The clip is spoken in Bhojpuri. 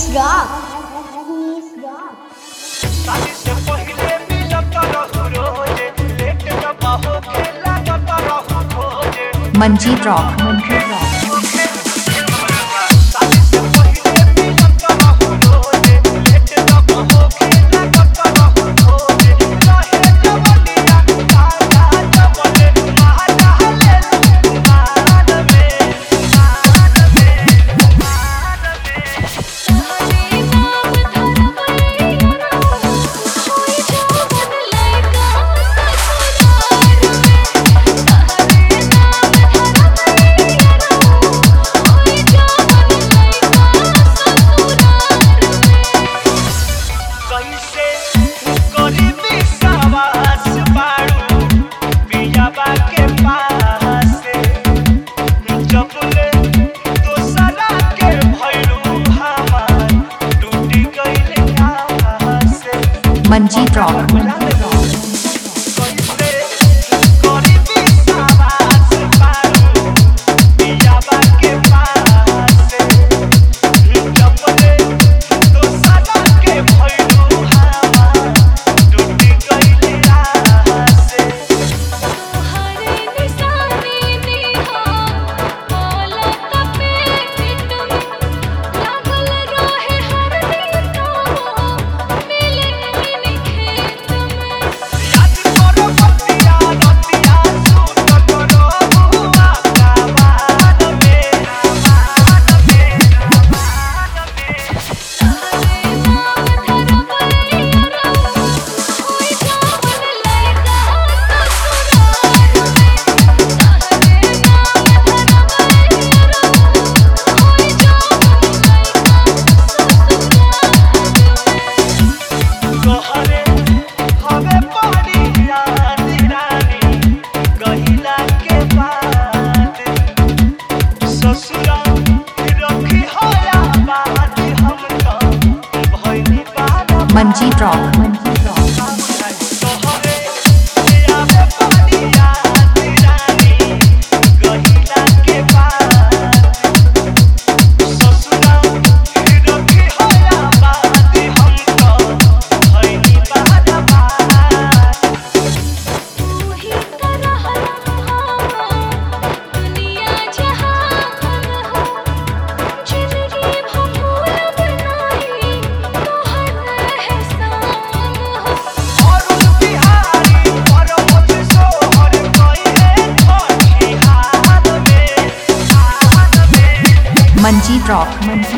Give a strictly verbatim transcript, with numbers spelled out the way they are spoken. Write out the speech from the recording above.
Rajnish Rock. Rajnish Rock. शादी से पहिले मिलत रहू रोजे, लेट जब हो खेला जब रहू खोजे। Manjeet Rock. Manjeet Rock. शादी से पहिले मिलत रहू रोजे, लेट जब हो खेला जब रहू खोजे। रहे जवनिया ताजा जवने, महाजा ले लू मान में, मान में, मान में। कैसे करी विश्वास बारू पियाबा के पास, जब ले दोसरा के भइलू हमार टूटी गइल आस। Manjeet Rock. कैसे करी विश्वास बारू पियाबा के पास, जब ले दोसरा के भइलू हमार टूटी गइल आस। याद करो बतिया रतिया सूत करो हुआ आवाज में, आवाज में, आवाज में। तोहरे हवे पानी रानी रानी कहिला के बाद, ससुरा रखी होया बात हम तो भइली बात। Manjeet Rock. Manjeet Rock. तोहरे हवे पानी रानी रानी कहिला के बाद, ससुरा रखी होया बात हम तो भइली बात बात। अरुण बिहारी परमत सोहर कइले छठी हाल में, हाल में। Manjeet Rock. Manjeet